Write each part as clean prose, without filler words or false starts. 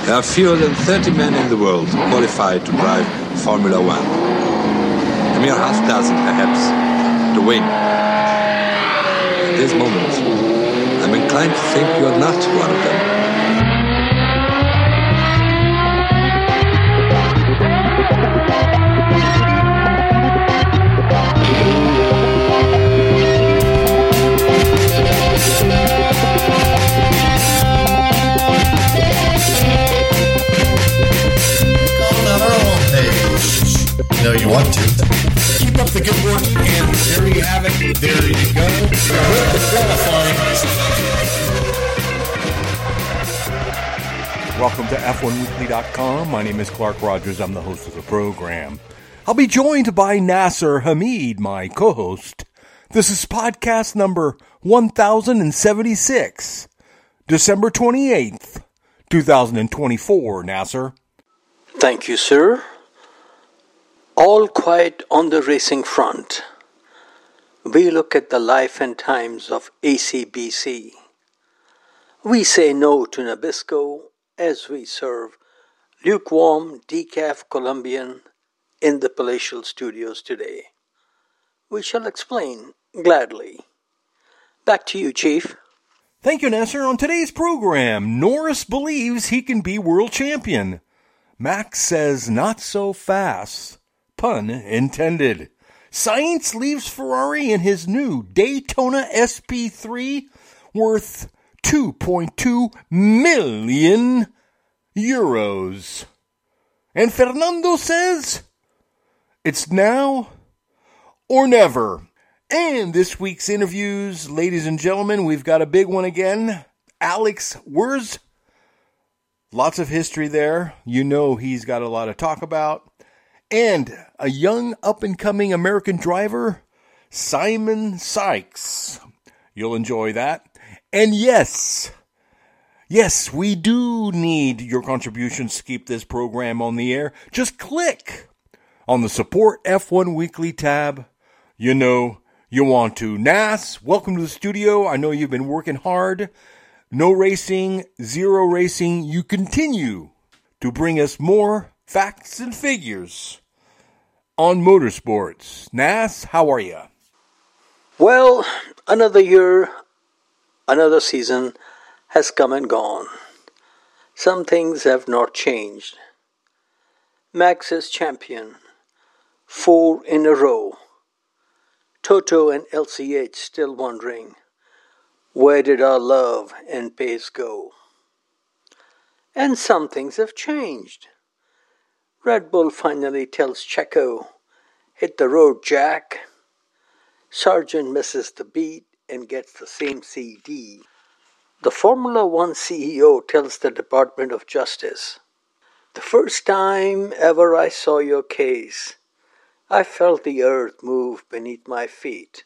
There are fewer than 30 men in the world qualified to drive Formula One. A mere half dozen, perhaps, to win. At this moment, I'm inclined to think you're not one of them. You know you want to. Keep up the good work, and there you have it. There you go. With the qualifying. Welcome to F1Weekly.com. My name is Clark Rogers. I'm the host of the program. I'll be joined by Nasser Hamid, my co-host. This is podcast number 1076, December 28th, 2024. Nasser. Thank you, sir. All quiet on the racing front. We look at the life and times of ACBC. We say no to Nabisco as we serve lukewarm decaf Colombian in the palatial studios today. We shall explain gladly. Back to you, Chief. Thank you, Nasser. On today's program, Norris believes he can be world champion. Max says not so fast. Pun intended. Sainz leaves Ferrari in his new Daytona SP3 worth 2.2 million euros. And Fernando says it's now or never. And this week's interviews, ladies and gentlemen, we've got a big one again. Alex Wurz. Lots of history there. You know he's got a lot to talk about. And a young up-and-coming American driver, Simon Sykes. You'll enjoy that. And yes, we do need your contributions to keep this program on the air. Just click on the Support F1 Weekly tab. You know you want to. Nas, welcome to the studio. I know you've been working hard. No racing, zero racing. You continue to bring us more facts and figures on motorsports. Nas, how are you? Well, another year, another season has come and gone. Some things have not changed. Max is champion, 4 in a row. Toto and LCH still wondering, where did our love and pace go? And some things have changed. Red Bull finally tells Checo, hit the road, Jack. Sargent misses the beat and gets the same CD. The Formula One CEO tells the Department of Justice, the first time ever I saw your case, I felt the earth move beneath my feet.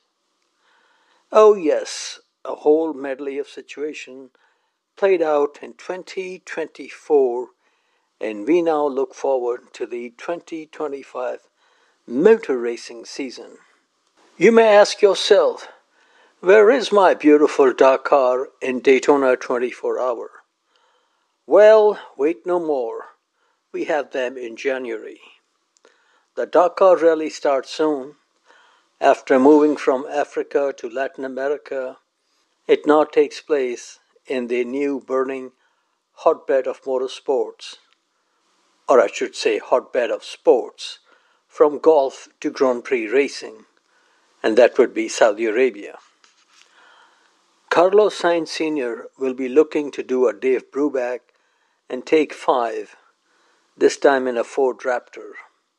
Oh yes, a whole medley of situation played out in 2024, and we now look forward to the 2025 motor racing season. You may ask yourself, where is my beautiful Dakar in Daytona 24 Hour? Well, wait no more. We have them in January. The Dakar Rally starts soon. After moving from Africa to Latin America, it now takes place in the new burning hotbed of motorsports, or I should say hotbed of sports, from golf to Grand Prix racing, and that would be Saudi Arabia. Carlos Sainz Sr. will be looking to do a Dave Brubeck and take 5, this time in a Ford Raptor.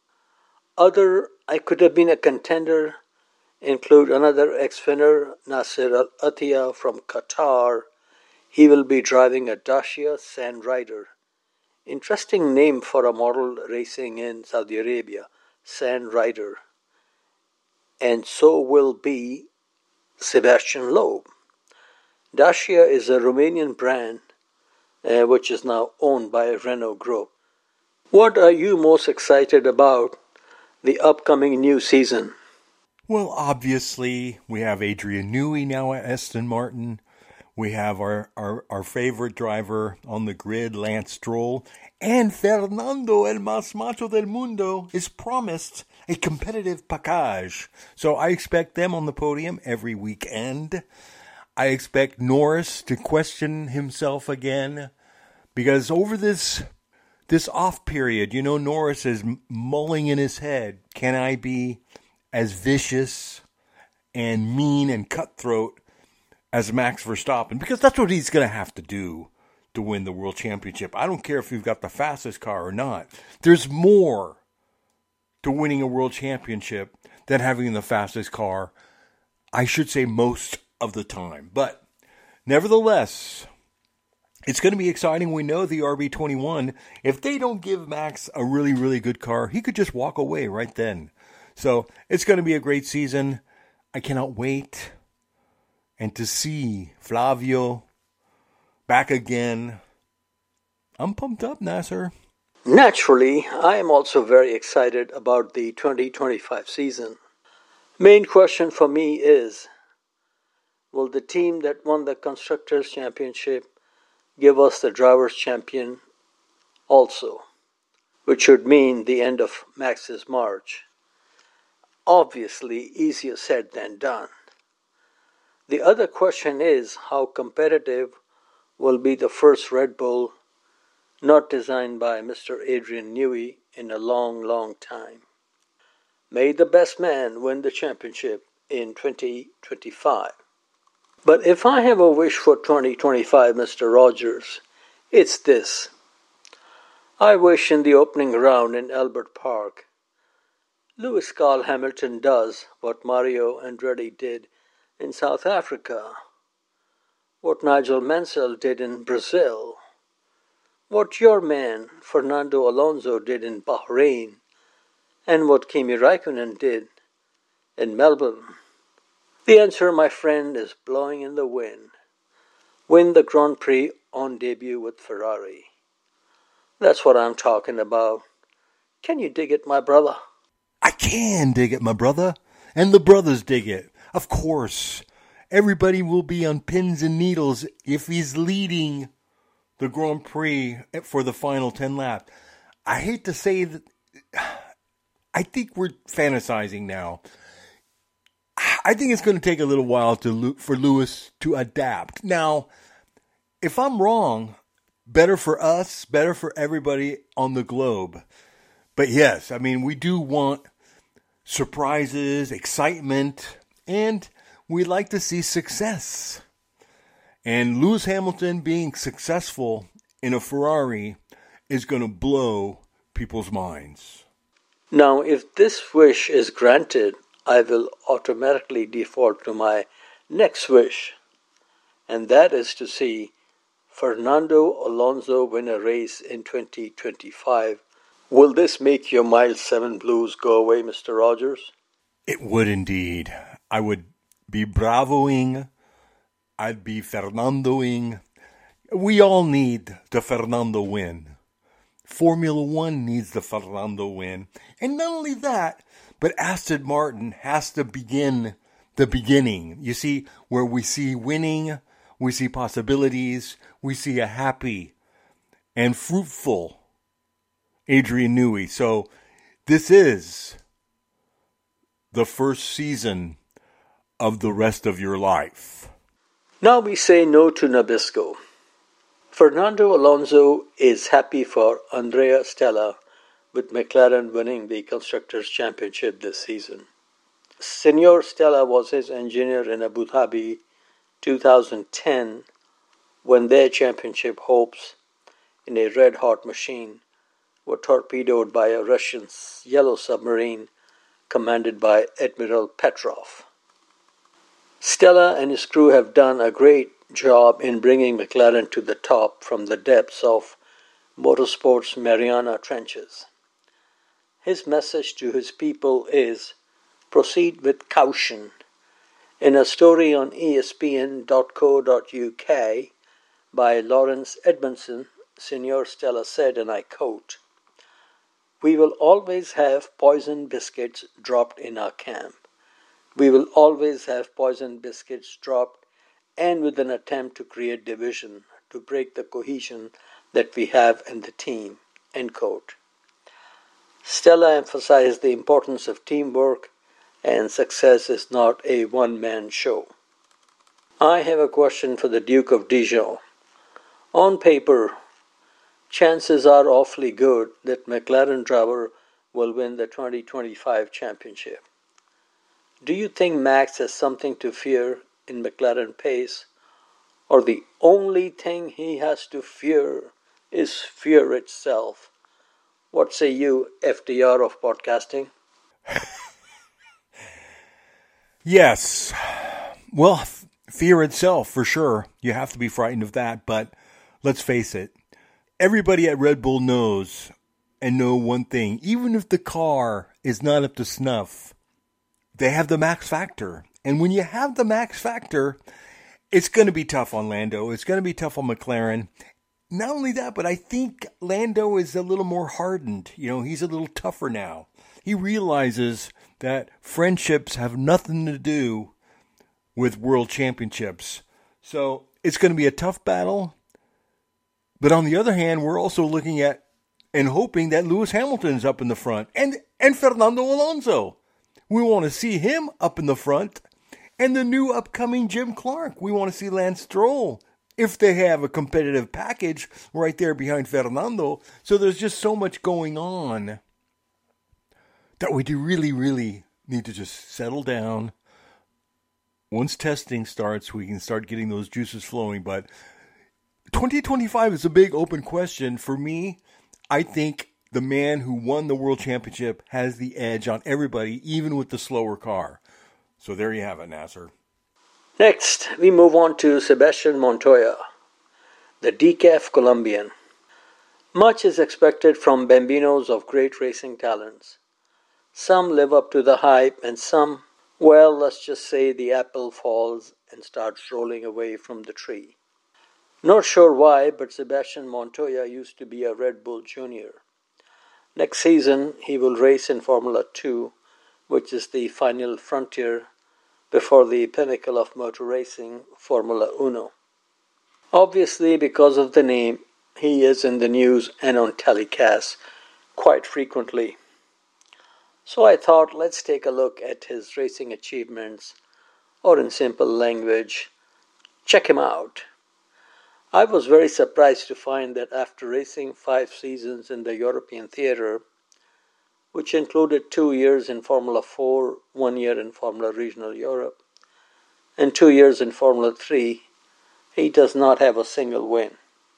Other I could have been a contender include another ex-winner, Nasser Al-Attiyah from Qatar. He will be driving a Dacia Sand Rider. Interesting name for a model racing in Saudi Arabia, Sand Rider. And so will be Sebastian Loeb. Dacia is a Romanian brand which is now owned by Renault Group. What are you most excited about the upcoming new season? Well, obviously, we have Adrian Newey now at Aston Martin. We have our favorite driver on the grid, Lance Stroll, and Fernando, el más macho del mundo, is promised a competitive package. So I expect them on the podium every weekend. I expect Norris to question himself again, because over this off period, Norris is mulling in his head, can I be as vicious and mean and cutthroat as Max Verstappen? Because that's what he's going to have to do to win the World Championship. I don't care if you've got the fastest car or not. There's more to winning a World Championship than having the fastest car. I should say most of the time. But nevertheless, it's going to be exciting. We know the RB21, if they don't give Max a really, really good car, he could just walk away right then. So it's going to be a great season. I cannot wait. And to see Flavio back again, I'm pumped up, Nasser. Naturally, I am also very excited about the 2025 season. Main question for me is, will the team that won the Constructors' Championship give us the Drivers' Champion also? Which should mean the end of Max's march. Obviously, easier said than done. The other question is, how competitive will be the first Red Bull not designed by Mr. Adrian Newey in a long, long time. May the best man win the championship in 2025. But if I have a wish for 2025, Mr. Rogers, it's this. I wish in the opening round in Albert Park, Lewis Carl Hamilton does what Mario Andretti did in South Africa, what Nigel Mansell did in Brazil, what your man Fernando Alonso did in Bahrain, and what Kimi Raikkonen did in Melbourne. The answer, my friend, is blowing in the wind. Win the Grand Prix on debut with Ferrari. That's what I'm talking about. Can you dig it, my brother? I can dig it, my brother. And the brothers dig it. Of course. Everybody will be on pins and needles if he's leading the Grand Prix for the final 10 laps. I hate to say that. I think we're fantasizing now. I think it's going to take a little while for Lewis to adapt. Now, if I'm wrong, better for us, better for everybody on the globe. But yes, I mean, we do want surprises, excitement, and we like to see success. And Lewis Hamilton being successful in a Ferrari is going to blow people's minds. Now, if this wish is granted, I will automatically default to my next wish, and that is to see Fernando Alonso win a race in 2025. Will this make your Mile 7 blues go away, Mr. Rogers? It would indeed. I would be bravoing. I'd be Fernandoing. We all need the Fernando win. Formula One needs the Fernando win. And not only that, but Aston Martin has to begin the beginning. You see, where we see winning, we see possibilities, we see a happy and fruitful Adrian Newey. So this is the first season of the rest of your life. Now we say no to Nabisco. Fernando Alonso is happy for Andrea Stella with McLaren winning the Constructors' Championship this season. Senor Stella was his engineer in Abu Dhabi 2010 when their championship hopes in a red-hot machine were torpedoed by a Russian yellow submarine commanded by Admiral Petrov. Stella and his crew have done a great job in bringing McLaren to the top from the depths of motorsport's Mariana Trenches. His message to his people is, proceed with caution. In a story on espn.co.uk by Lawrence Edmondson, Senor Stella said, and I quote, "We will always have poison biscuits dropped in our camp. We will always have poison biscuits dropped and with an attempt to create division, to break the cohesion that we have in the team. End quote. Stella emphasized the importance of teamwork, and success is not a one-man show. I have a question for the Duke of Dijon. On paper, chances are awfully good that McLaren driver will win the 2025 championship. Do you think Max has something to fear in McLaren pace, or the only thing he has to fear is fear itself? What say you, FDR of podcasting? Yes. Well, fear itself, for sure. You have to be frightened of that, but let's face it. Everybody at Red Bull knows and know one thing. Even if the car is not up to snuff, they have the max factor. And when you have the max factor, it's going to be tough on Lando. It's going to be tough on McLaren. Not only that, but I think Lando is a little more hardened. He's a little tougher now. He realizes that friendships have nothing to do with world championships. So it's going to be a tough battle. But on the other hand, we're also looking at and hoping that Lewis Hamilton's up in the front. And Fernando Alonso. We want to see him up in the front. And the new upcoming Jim Clark. We want to see Lance Stroll, if they have a competitive package right there behind Fernando. So there's just so much going on that we do really, really need to just settle down. Once testing starts, we can start getting those juices flowing. But 2025 is a big open question. For me, I think the man who won the World Championship has the edge on everybody, even with the slower car. So there you have it, Nasser. Next, we move on to Sebastian Montoya, the decaf Colombian. Much is expected from Bambinos of great racing talents. Some live up to the hype and some, well, let's just say the apple falls and starts rolling away from the tree. Not sure why, but Sebastian Montoya used to be a Red Bull Junior. Next season, he will race in Formula 2, which is the final frontier before the pinnacle of motor racing, Formula Uno. Obviously, because of the name, he is in the news and on telecast quite frequently. So I thought, let's take a look at his racing achievements, or in simple language, check him out. I was very surprised to find that after racing 5 seasons in the European theatre, which included 2 years in Formula 4, 1 year in Formula Regional Europe, and 2 years in Formula 3, he does not have a single win.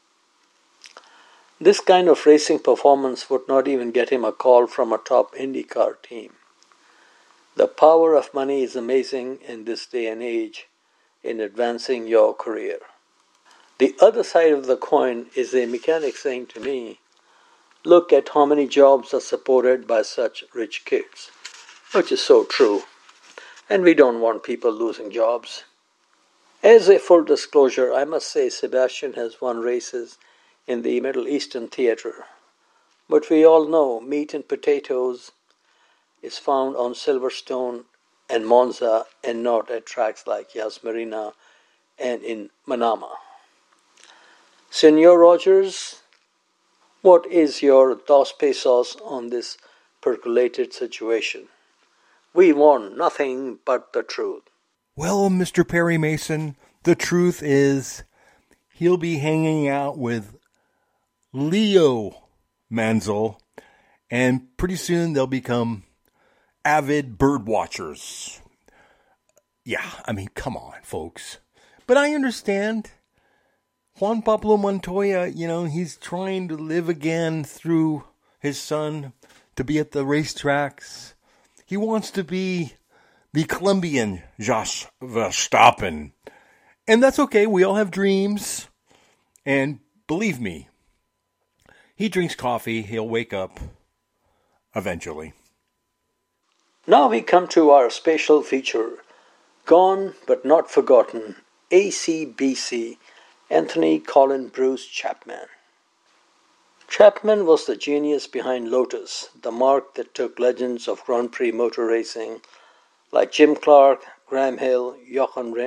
This kind of racing performance would not even get him a call from a top IndyCar team. The power of money is amazing in this day and age in advancing your career. The other side of the coin is a mechanic saying to me, look at how many jobs are supported by such rich kids, which is so true, and we don't want people losing jobs. As a full disclosure, I must say Sebastian has won races in the Middle Eastern theatre, but we all know meat and potatoes is found on Silverstone and Monza and not at tracks like Yas Marina and in Manama. Senor Rogers, what is your dos pesos on this percolated situation? We want nothing but the truth. Well, Mr. Perry Mason, the truth is he'll be hanging out with Leo Manzel, and pretty soon they'll become avid bird watchers. Yeah, I mean, come on, folks. But I understand. Juan Pablo Montoya, he's trying to live again through his son, to be at the racetracks. He wants to be the Colombian Jos Verstappen. And that's okay. We all have dreams. And believe me, he drinks coffee. He'll wake up eventually. Now we come to our special feature, Gone But Not Forgotten, ACBC, Anthony Colin Bruce Chapman. Chapman was the genius behind Lotus, the marque that took legends of Grand Prix motor racing like Jim Clark, Graham Hill, Jochen Rindt,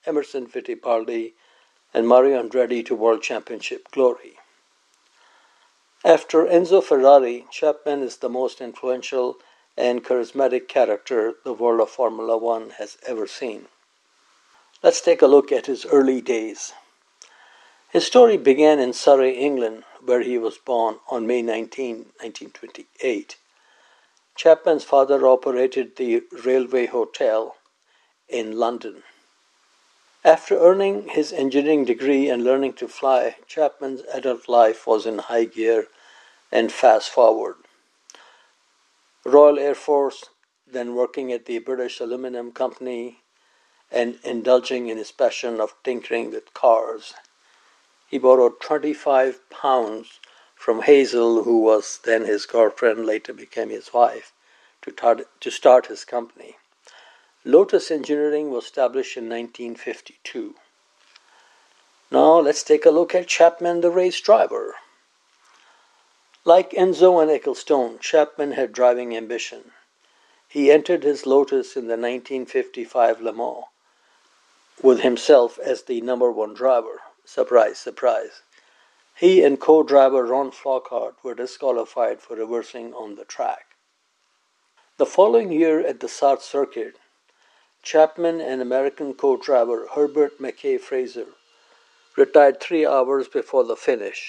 Emerson Fittipaldi, and Mario Andretti to World Championship glory. After Enzo Ferrari, Chapman is the most influential and charismatic character the world of Formula One has ever seen. Let's take a look at his early days. His story began in Surrey, England, where he was born on May 19, 1928. Chapman's father operated the Railway Hotel in London. After earning his engineering degree and learning to fly, Chapman's adult life was in high gear and fast forward. Royal Air Force, then working at the British Aluminium Company and indulging in his passion of tinkering with cars. He borrowed 25 pounds from Hazel, who was then his girlfriend, later became his wife, to start his company. Lotus Engineering was established in 1952. Now let's take a look at Chapman, the race driver. Like Enzo and Ecclestone, Chapman had driving ambition. He entered his Lotus in the 1955 Le Mans with himself as the number one driver. Surprise, surprise. He and co-driver Ron Flockhart were disqualified for reversing on the track. The following year at the Sarthe Circuit, Chapman and American co-driver Herbert Mackay Fraser retired 3 hours before the finish.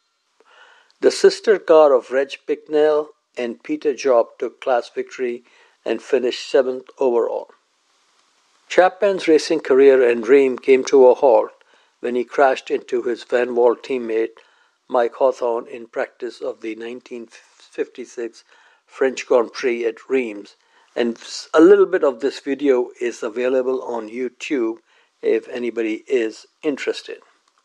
The sister car of Reg Bicknell and Peter Job took class victory and finished 7th overall. Chapman's racing career and dream came to a halt when he crashed into his Van Walt teammate Mike Hawthorne in practice of the 1956 French Grand Prix at Reims, and a little bit of this video is available on YouTube if anybody is interested.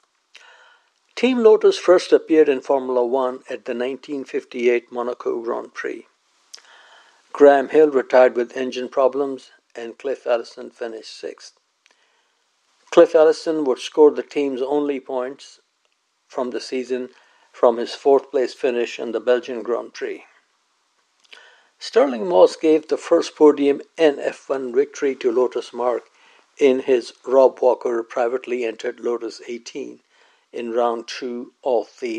Team Lotus first appeared in Formula One at the 1958 Monaco Grand Prix. Graham Hill retired with engine problems and Cliff Allison finished 6th. Cliff Allison would score the team's only points from the season from his 4th place finish in the Belgian Grand Prix. Stirling Moss gave the first podium and F1 victory to Lotus Mark in his Rob Walker privately entered Lotus 18 in round 2 of the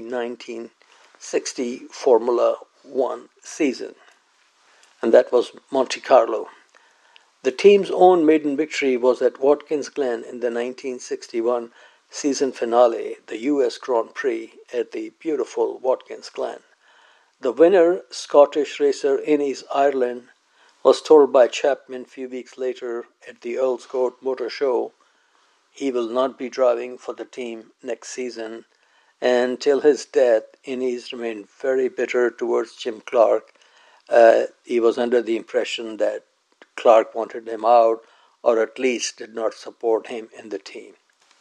1960 Formula One season, and that was Monte Carlo. The team's own maiden victory was at Watkins Glen in the 1961 season finale, the US Grand Prix at the beautiful Watkins Glen. The winner, Scottish racer Innes Ireland, was told by Chapman a few weeks later at the Earl's Court Motor Show he will not be driving for the team next season, and till his death, Innes remained very bitter towards Jim Clark. He was under the impression that Clark wanted him out, or at least did not support him in the team.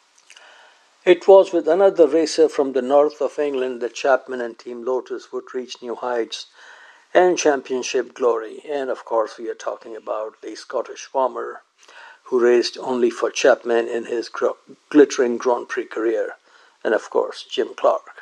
It was with another racer from the north of England that Chapman and Team Lotus would reach new heights and championship glory. And of course we are talking about the Scottish farmer who raced only for Chapman in his glittering Grand Prix career, and of course Jim Clark.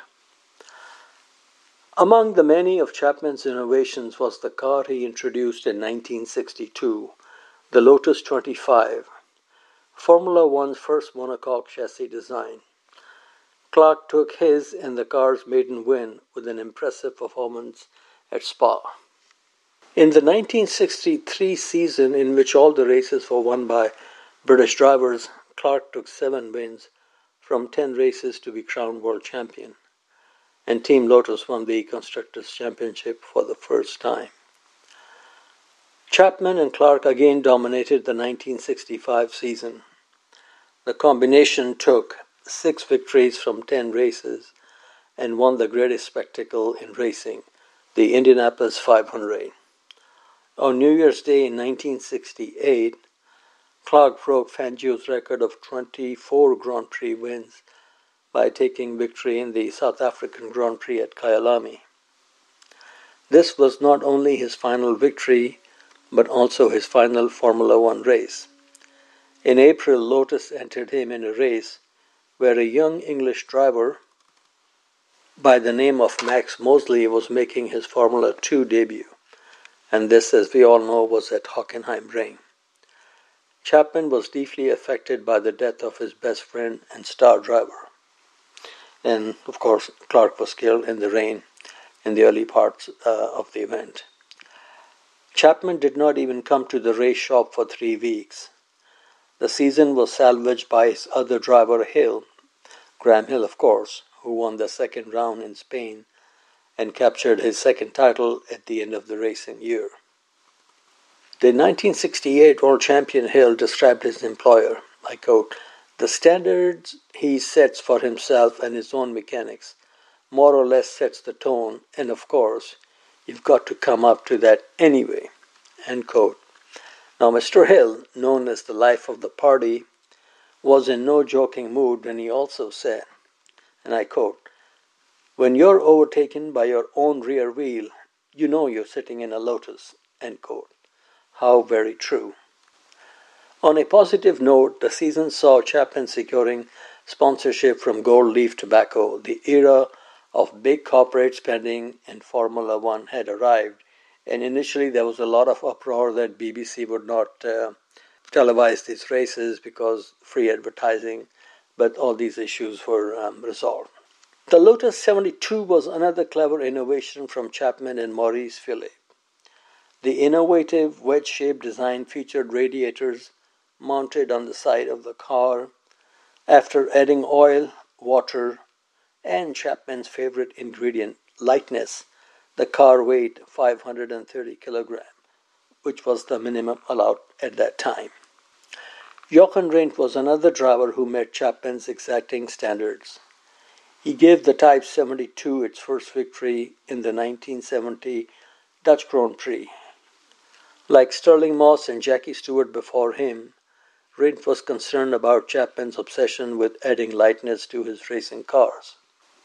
Among the many of Chapman's innovations was the car he introduced in 1962, the Lotus 25, Formula One's first monocoque chassis design. Clark took his and the car's maiden win with an impressive performance at Spa. In the 1963 season, in which all the races were won by British drivers, Clark took 7 wins from 10 races to be crowned world champion, and Team Lotus won the Constructors' Championship for the first time. Chapman and Clark again dominated the 1965 season. The combination took 6 victories from 10 races and won the greatest spectacle in racing, the Indianapolis 500. On New Year's Day in 1968, Clark broke Fangio's record of 24 Grand Prix wins by taking victory in the South African Grand Prix at Kyalami. This was not only his final victory, but also his final Formula One race. In April, Lotus entered him in a race where a young English driver by the name of Max Mosley was making his Formula 2 debut, and this, as we all know, was at Hockenheimring. Chapman was deeply affected by the death of his best friend and star driver. And, of course, Clark was killed in the rain in the early parts of the event. Chapman did not even come to the race shop for 3 weeks. The season was salvaged by his other driver, Hill, Graham Hill, of course, who won the second round in Spain and captured his second title at the end of the racing year. The 1968 world champion Hill described his employer, I quote, "The standards he sets for himself and his own mechanics more or less sets the tone, and of course, you've got to come up to that anyway." End quote. Now, Mr. Hill, known as the life of the party, was in no joking mood when he also said, and I quote, "When you're overtaken by your own rear wheel, you know you're sitting in a Lotus." End quote. How very true. On a positive note, the season saw Chapman securing sponsorship from Gold Leaf Tobacco. The era of big corporate spending in Formula One had arrived, and initially there was a lot of uproar that BBC would not televise these races because free advertising, but all these issues were resolved. The Lotus 72 was another clever innovation from Chapman and Maurice Philippe. The innovative wedge-shaped design featured radiators mounted on the side of the car. After adding oil, water, and Chapman's favorite ingredient, lightness, the car weighed 530 kilograms, which was the minimum allowed at that time. Jochen Rindt was another driver who met Chapman's exacting standards. He gave the Type 72 its first victory in the 1970 Dutch Grand Prix. Like Stirling Moss and Jackie Stewart before him, Rindt was concerned about Chapman's obsession with adding lightness to his racing cars.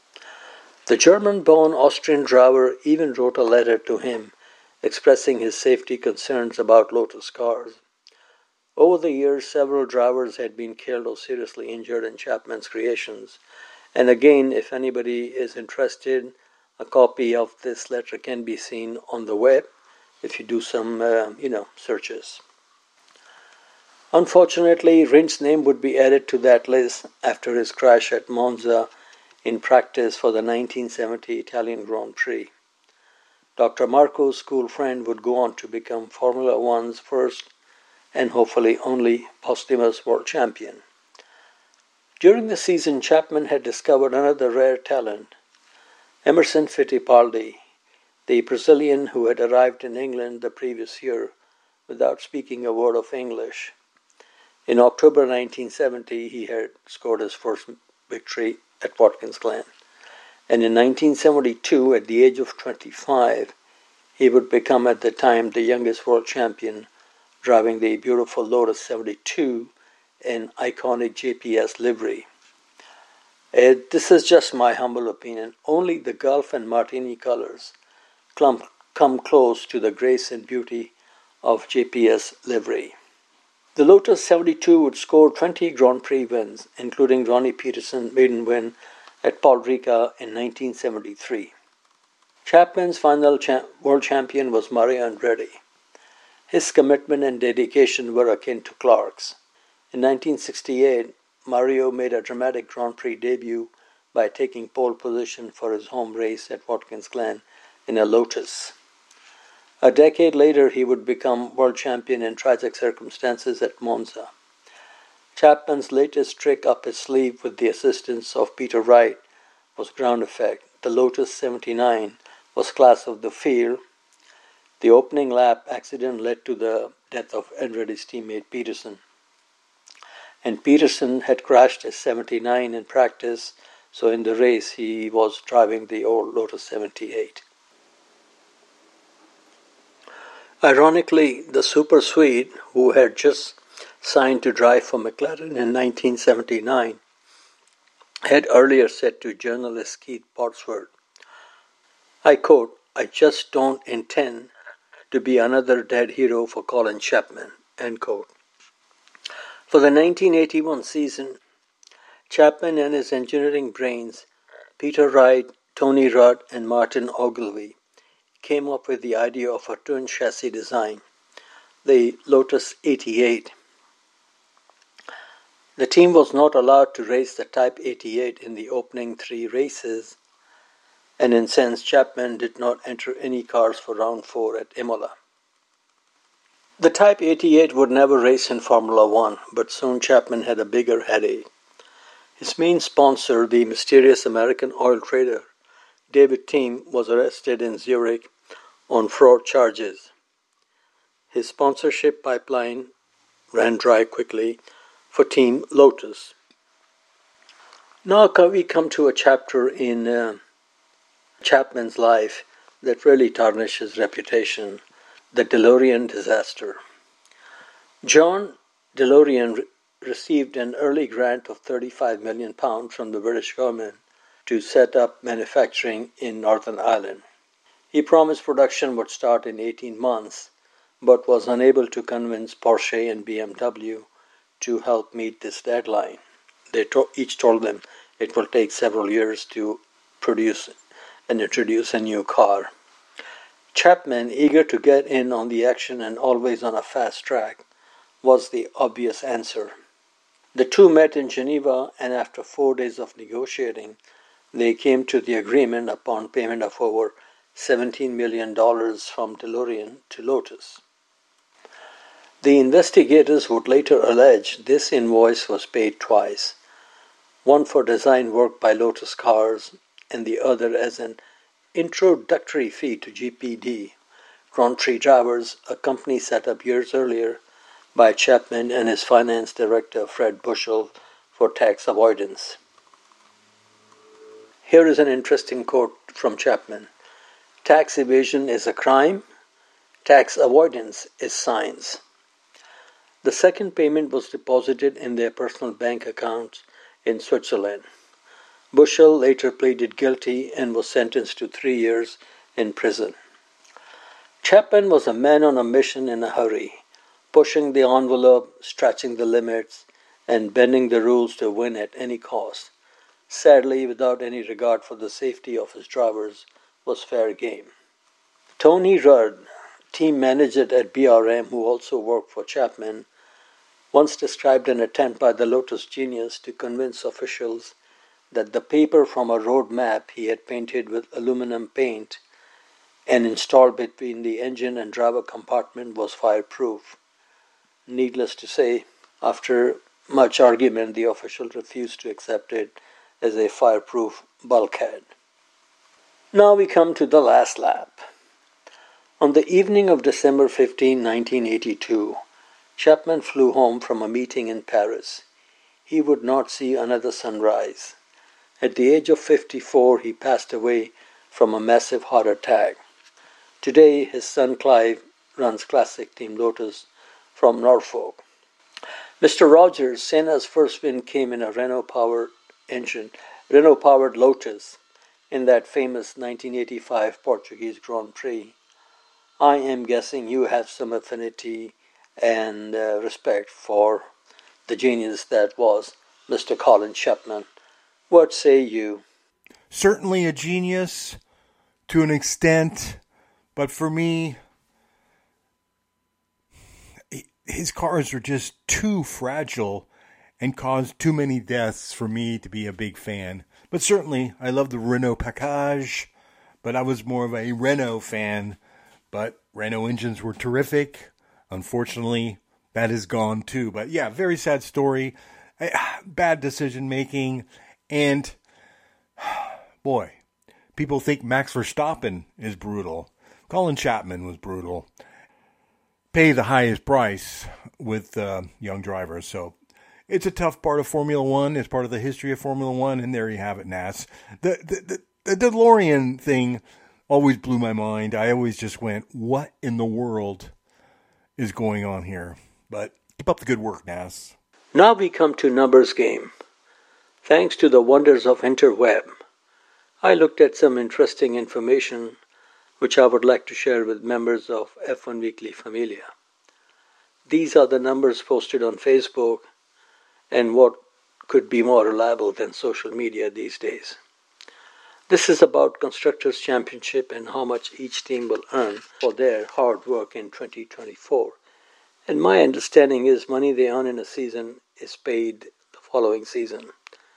The German-born Austrian driver even wrote a letter to him expressing his safety concerns about Lotus cars. Over the years, several drivers had been killed or seriously injured in Chapman's creations. And again, if anybody is interested, a copy of this letter can be seen on the web if you do some, searches. Unfortunately, Rindt's name would be added to that list after his crash at Monza in practice for the 1970 Italian Grand Prix. Dr. Marco's school friend would go on to become Formula One's first and hopefully only posthumous world champion. During the season, Chapman had discovered another rare talent, Emerson Fittipaldi, the Brazilian who had arrived in England the previous year without speaking a word of English. In October 1970, he had scored his first victory at Watkins Glen. And in 1972, at the age of 25, he would become at the time the youngest world champion, driving the beautiful Lotus 72 in iconic JPS livery. This is just my humble opinion. Only the Gulf and Martini colors come close to the grace and beauty of JPS livery. The Lotus 72 would score 20 Grand Prix wins, including Ronnie Peterson's maiden win at Paul Ricca in 1973. Chapman's final world champion was Mario Andretti. His commitment and dedication were akin to Clark's. In 1968, Mario made a dramatic Grand Prix debut by taking pole position for his home race at Watkins Glen in a Lotus. A decade later, he would become world champion in tragic circumstances at Monza. Chapman's latest trick up his sleeve with the assistance of Peter Wright was ground effect. The Lotus 79 was class of the field. The opening lap accident led to the death of Andretti's teammate Peterson. And Peterson had crashed his 79 in practice, so in the race he was driving the old Lotus 78. Ironically, the Super Swede, who had just signed to drive for McLaren in 1979, had earlier said to journalist Keith Botsford, I quote, "I just don't intend to be another dead hero for Colin Chapman," end quote. For the 1981 season, Chapman and his engineering brains, Peter Wright, Tony Rudd, and Martin Ogilvy, came up with the idea of a twin chassis design, the Lotus 88. The team was not allowed to race the Type 88 in the opening 3 races, and in sense Chapman did not enter any cars for round 4 at Imola. The Type 88 would never race in Formula One, but soon Chapman had a bigger headache. His main sponsor, the mysterious American oil trader David Thiem, was arrested in Zurich on fraud charges. His sponsorship pipeline ran dry quickly for Team Lotus. Now we come to a chapter in Chapman's life that really tarnished his reputation, the DeLorean disaster. John DeLorean received an early grant of £35 million from the British government to set up manufacturing in Northern Ireland. He promised production would start in 18 months, but was unable to convince Porsche and BMW to help meet this deadline. They each told them it will take several years to produce and introduce a new car. Chapman, eager to get in on the action and always on a fast track, was the obvious answer. The two met in Geneva, and after 4 days of negotiating, they came to the agreement upon payment of over $17 million from DeLorean to Lotus. The investigators would later allege this invoice was paid twice, one for design work by Lotus Cars and the other as an introductory fee to GPD, Grand Prix drivers, a company set up years earlier by Chapman and his finance director Fred Bushell for tax avoidance. Here is an interesting quote from Chapman. "Tax evasion is a crime. Tax avoidance is science." The second payment was deposited in their personal bank accounts in Switzerland. Bushell later pleaded guilty and was sentenced to 3 years in prison. Chapman was a man on a mission in a hurry, pushing the envelope, stretching the limits, and bending the rules to win at any cost. Sadly, without any regard for the safety of his drivers, was fair game. Tony Rudd, team manager at BRM, who also worked for Chapman, once described an attempt by the Lotus genius to convince officials that the paper from a road map he had painted with aluminum paint and installed between the engine and driver compartment was fireproof. Needless to say, after much argument, the official refused to accept it as a fireproof bulkhead. Now we come to the last lap. On the evening of December 15, 1982, Chapman flew home from a meeting in Paris. He would not see another sunrise. At the age of 54, he passed away from a massive heart attack. Today, his son Clive runs Classic Team Lotus from Norfolk. Mr. Rogers, Senna's first win came in a Renault-powered Lotus in that famous 1985 Portuguese Grand Prix. I am guessing you have some affinity and respect for the genius that was Mr. Colin Chapman. What say you? Certainly a genius to an extent, but for me, his cars are just too fragile and caused too many deaths for me to be a big fan. But certainly, I love the Renault package, but I was more of a Renault fan. But Renault engines were terrific. Unfortunately, that is gone too. But yeah, very sad story. Bad decision making. And, boy, people think Max Verstappen is brutal. Colin Chapman was brutal. Pay the highest price with young drivers. So it's a tough part of Formula One. It's part of the history of Formula One. And there you have it, Nas. The DeLorean thing always blew my mind. I always just went, what in the world is going on here? But keep up the good work, Nas. Now we come to numbers game. Thanks to the wonders of interweb, I looked at some interesting information which I would like to share with members of F1 Weekly Familia. These are the numbers posted on Facebook, and what could be more reliable than social media these days. This is about Constructors' Championship and how much each team will earn for their hard work in 2024. And my understanding is money they earn in a season is paid following season.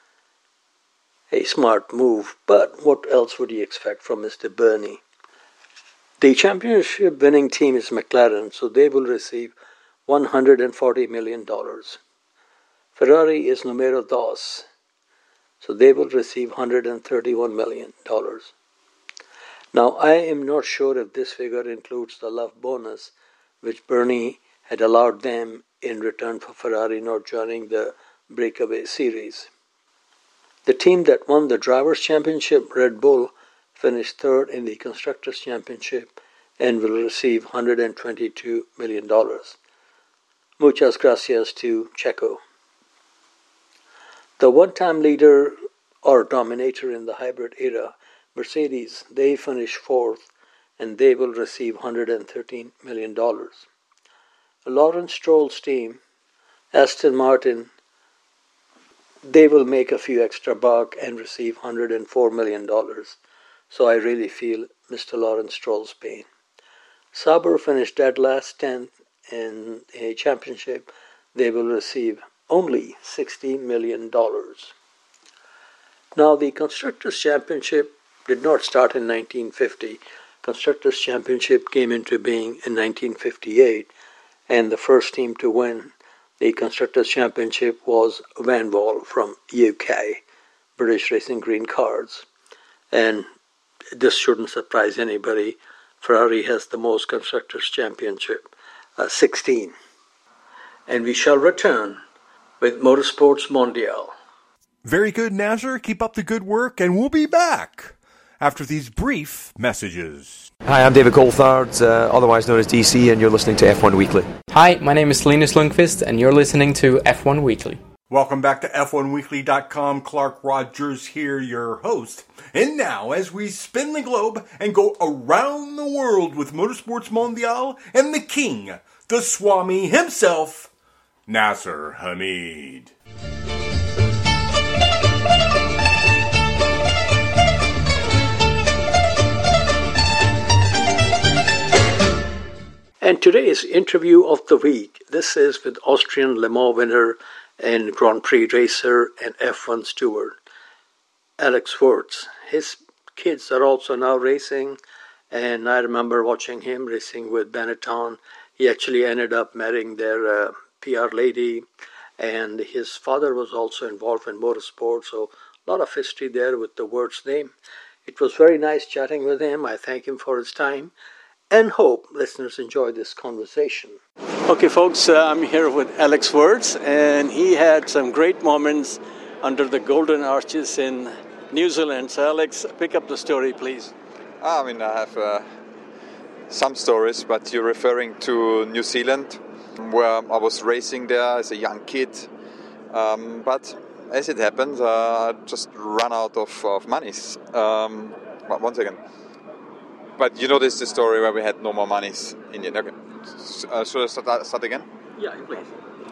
A smart move, but what else would you expect from Mr. Bernie? The championship winning team is McLaren, so they will receive $140 million. Ferrari is numero dos, so they will receive $131 million. Now, I am not sure if this figure includes the love bonus, which Bernie had allowed them in return for Ferrari not joining the breakaway series. The team that won the Drivers' Championship, Red Bull, finished third in the Constructors' Championship and will receive $122 million. Muchas gracias to Checo. The one-time leader or dominator in the hybrid era, Mercedes, they finished fourth and they will receive $113 million. Lawrence Stroll's team, Aston Martin, they will make a few extra buck and receive $104 million. So I really feel Mr. Lawrence Stroll's pain. Sauber finished dead last 10th in a championship. They will receive only $60 million. Now, the Constructors' Championship did not start in 1950. Constructors' Championship came into being in 1958, and the first team to win the Constructors' Championship was Van Wall from UK, British Racing Green Cars. And this shouldn't surprise anybody. Ferrari has the most Constructors' Championship, 16. And we shall return with Motorsports Mondial. Very good, Nazar. Keep up the good work, and we'll be back after these brief messages. Hi, I'm David Coulthard, otherwise known as DC, and you're listening to F1 Weekly. Hi, my name is Linus Lundqvist, and you're listening to F1 Weekly. Welcome back to F1Weekly.com. Clark Rogers here, your host. And now, as we spin the globe and go around the world with Motorsports Mondial and the king, the Swami himself, Nasser Hamid. And today's interview of the week, this is with Austrian Le Mans winner and Grand Prix racer and F1 steward, Alex Wirtz. His kids are also now racing, and I remember watching him racing with Benetton. He actually ended up marrying their PR lady, and his father was also involved in motorsport, so a lot of history there with the Wirtz name. It was very nice chatting with him. I thank him for his time, and hope listeners enjoy this conversation. Okay, folks, I'm here with Alex Wirtz, and he had some great moments under the Golden Arches in New Zealand. So, Alex, pick up the story, please. I have some stories, but you're referring to New Zealand, where I was racing there as a young kid. But as it happened, I just ran out of monies. 1 second. But you know this is the story where we had no more monies in India. Okay. Should I start again? Yeah, please.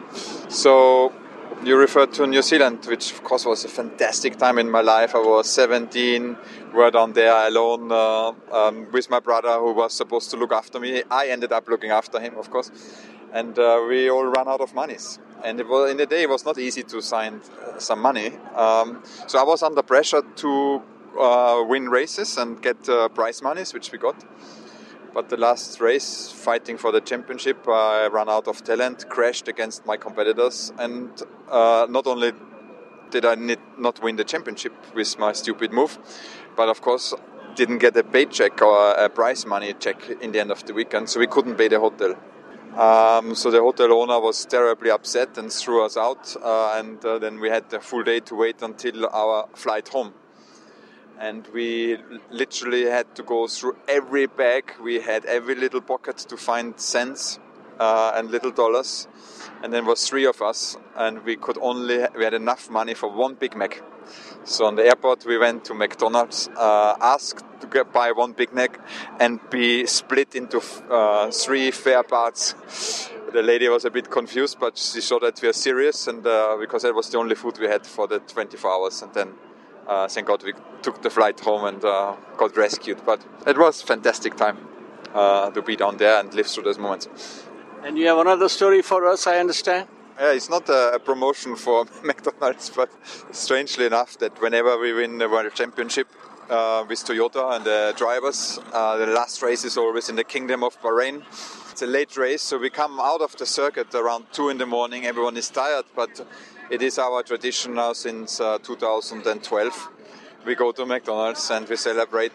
So you referred to New Zealand, which of course was a fantastic time in my life. I was 17, were down there alone with my brother who was supposed to look after me. I ended up looking after him, of course. And we all ran out of monies. And in the day it was not easy to sign some money. So I was under pressure to win races and get prize monies, which we got. But the last race, fighting for the championship, I ran out of talent, crashed against my competitors, and not only did I not win the championship with my stupid move, but of course didn't get a paycheck or a prize money check in the end of the weekend, so we couldn't pay the hotel. So the hotel owner was terribly upset and threw us out, and then we had a full day to wait until our flight home. And we literally had to go through every bag. We had every little pocket to find cents and little dollars. And then was 3 of us, and we had enough money for 1 Big Mac. So on the airport, we went to McDonald's, asked to buy 1 Big Mac and be split into 3 fair parts. The lady was a bit confused, but she saw that we are serious, and because that was the only food we had for the 24 hours. And then thank God we took the flight home and got rescued. But it was a fantastic time to be down there and live through those moments. And you have another story for us, I understand? Yeah, it's not a promotion for McDonald's, but strangely enough, that whenever we win the World Championship with Toyota and the drivers, the last race is always in the Kingdom of Bahrain. It's a late race, so we come out of the circuit around 2 in the morning. Everyone is tired, but it is our tradition now since 2012. We go to McDonald's and we celebrate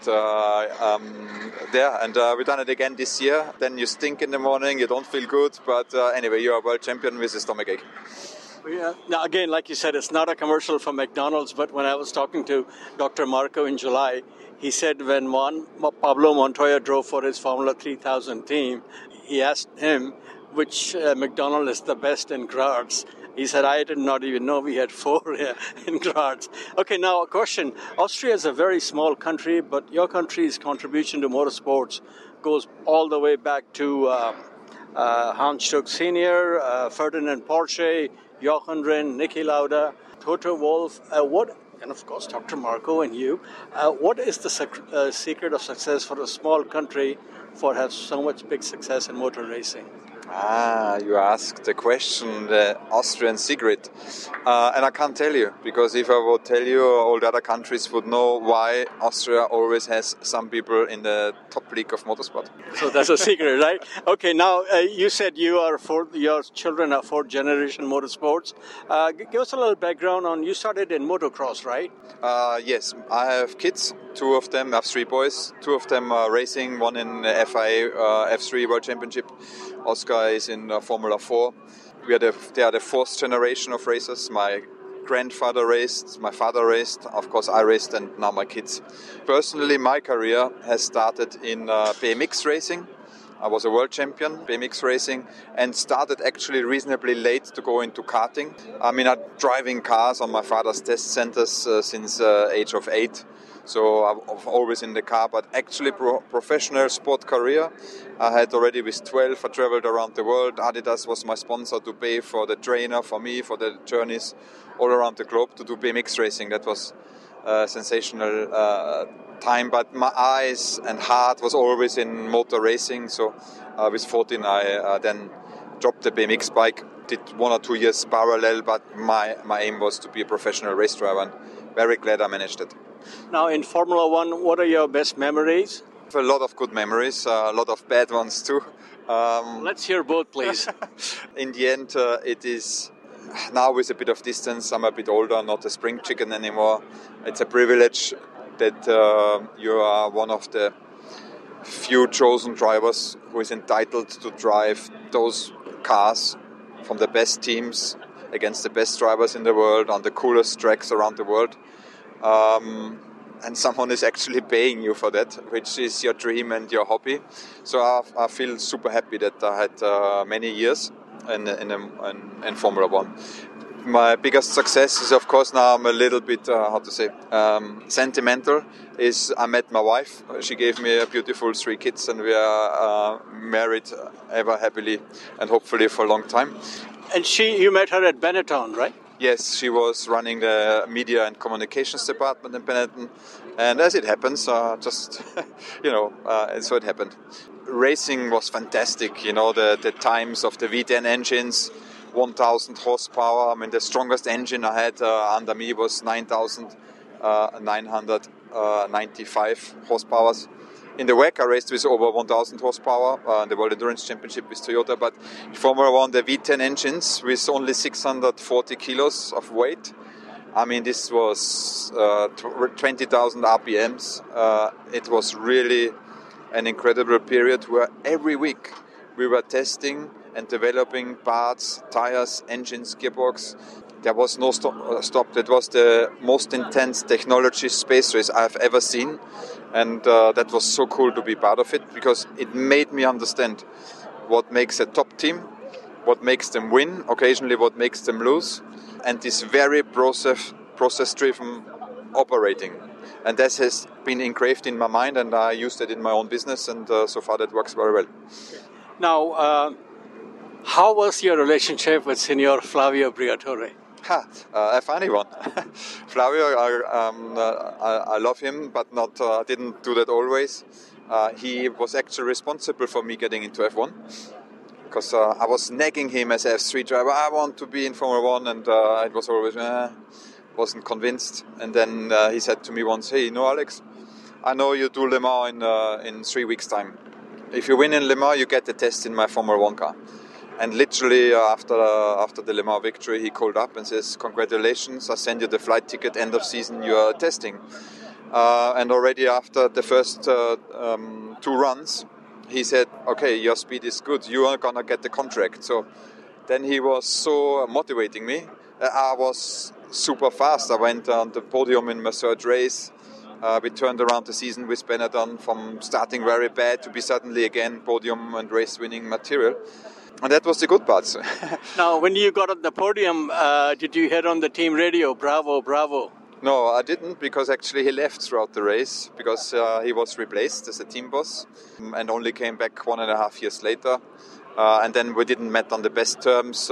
there. And we've done it again this year. Then you stink in the morning, you don't feel good, but anyway, you are world champion with a stomachache. Yeah. Now, again, like you said, it's not a commercial for McDonald's, but when I was talking to Dr. Marco in July, he said when Pablo Montoya drove for his Formula 3000 team, he asked him which McDonald is the best in Graz. He said, I did not even know we had 4 in Graz. Okay, now a question. Austria is a very small country, but your country's contribution to motorsports goes all the way back to Hans Stuck Sr., Ferdinand Porsche, Jochen Rindt, Niki Lauda, Toto Wolff, and of course Dr. Marco and you. What is the secret of success for a small country for have so much big success in motor racing? You asked the question, the Austrian secret. And I can't tell you, because if I would tell you, all the other countries would know why Austria always has some people in the top league of motorsport. So that's a secret, right? Okay, now you said your children are 4th generation motorsports. Give us a little background on, you started in motocross, right? Yes, I have kids. 2 of them, I have 3 boys. 2 of them are racing, one in FIA F3 World Championship. Oscar is in Formula 4. They are the 4th generation of racers. My grandfather raced, my father raced, of course I raced, and now my kids. Personally, my career has started in BMX racing. I was a world champion, BMX racing, and started actually reasonably late to go into karting. I mean, I'm driving cars on my father's test centers since age of 8. So I'm always in the car, but actually professional sport career I had already with 12. I traveled around the world. Adidas was my sponsor to pay for the trainer, for me, for the journeys all around the globe to do BMX racing. That was a sensational time, but my eyes and heart was always in motor racing. So with 14 I then dropped the BMX bike, did 1 or 2 years parallel, but my aim was to be a professional race driver, and very glad I managed it. Now, in Formula 1, what are your best memories? A lot of good memories, a lot of bad ones too. Let's hear both, please. In the end, it is now with a bit of distance. I'm a bit older, not a spring chicken anymore. It's a privilege that you are one of the few chosen drivers who is entitled to drive those cars from the best teams against the best drivers in the world on the coolest tracks around the world. And someone is actually paying you for that, which is your dream and your hobby. So I feel super happy that I had many years in Formula 1. My biggest success is, of course, now I'm a little bit, sentimental, is I met my wife. She gave me a beautiful 3 kids, and we are married ever happily and hopefully for a long time. And you met her at Benetton, right? Yes, she was running the media and communications department in Benetton, and as it happens, so it happened. Racing was fantastic, the times of the V10 engines, 1,000 horsepower. I mean, the strongest engine I had under me was 9,995 horsepower. In the WEC, I raced with over 1,000 horsepower in the World Endurance Championship with Toyota, but in Formula 1, the V10 engines with only 640 kilos of weight. I mean, this was 20,000 RPMs. It was really an incredible period where every week we were testing and developing parts, tires, engines, gearbox. There was no stop. It was the most intense technology space race I've ever seen. And that was so cool to be part of it, because it made me understand what makes a top team, what makes them win, occasionally what makes them lose, and this very process-driven operating. And that has been engraved in my mind, and I used it in my own business, and so far that works very well. Now, how was your relationship with Signor Flavio Briatore? A funny one. Flavio, I love him, but didn't do that always. He was actually responsible for me getting into F1, because I was nagging him as a F3 driver. I want to be in Formula 1, and it was always wasn't convinced. And then he said to me once, "Hey, Alex, I know you do Le Mans in 3 weeks' time. If you win in Le Mans, you get the test in my Formula 1 car." And literally after the Le Mans victory, he called up and says, "Congratulations, I send you the flight ticket. End of season, you are testing." And already after the first 2 runs, he said, "Okay, your speed is good. You are gonna get the contract." So then he was so motivating me. I was super fast. I went on the podium in my 3rd race. We turned around the season with Benetton from starting very bad to be suddenly again podium and race winning material. And that was the good part. Now, when you got on the podium, did you hear on the team radio, "Bravo, bravo"? No, I didn't, because actually he left throughout the race because he was replaced as a team boss and only came back 1.5 years later. And then we didn't met on the best terms.